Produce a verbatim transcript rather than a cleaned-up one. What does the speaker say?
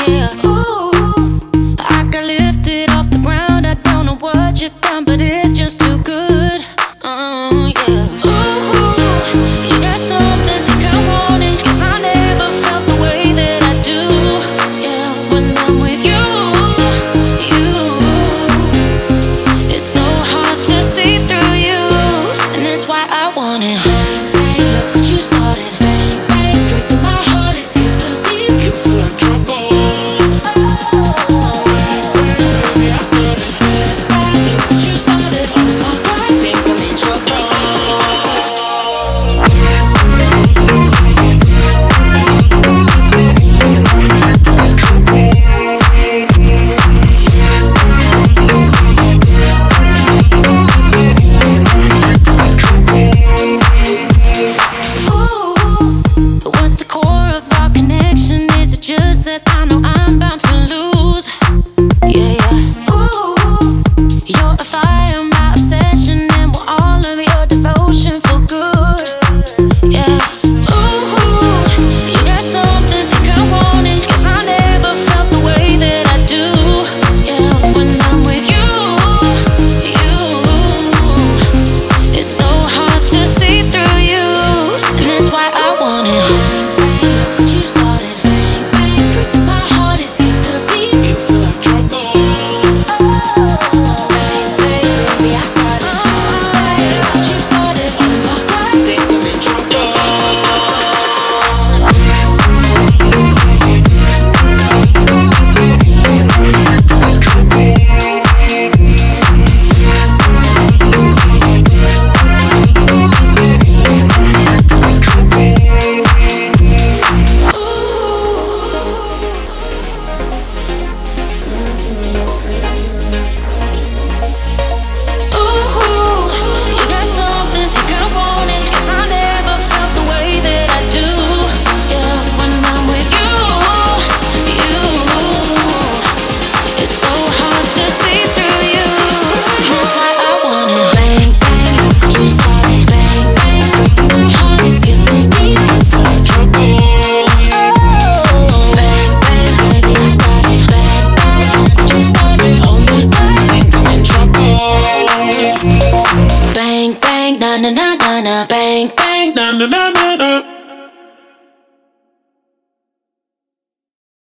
yeah. Ooh, I got lifted off the ground. I don't know what you done, but it's just too good. Oh, yeah. Ooh, you got something think I want it, 'cause I never felt the way that I do. Yeah, when I'm with you, you, it's so hard to see through you, and that's why I want it. Bang, bang, look what you started. Bang, bang, straight through my heart, it skipped a beat. You feel like trouble. I know I'm bound to lose. Yeah, yeah. Ooh, you're a fire, my obsession, and will all of your devotion feel good. Yeah. Ooh, you got something think I want it, 'cause I never felt the way that I do. Yeah, when I'm with you, you, it's so hard to see through you, and that's why I want it. Bang, bang, look what you started. Bang, bang, na na na na na, bang, bang, Na na na na na.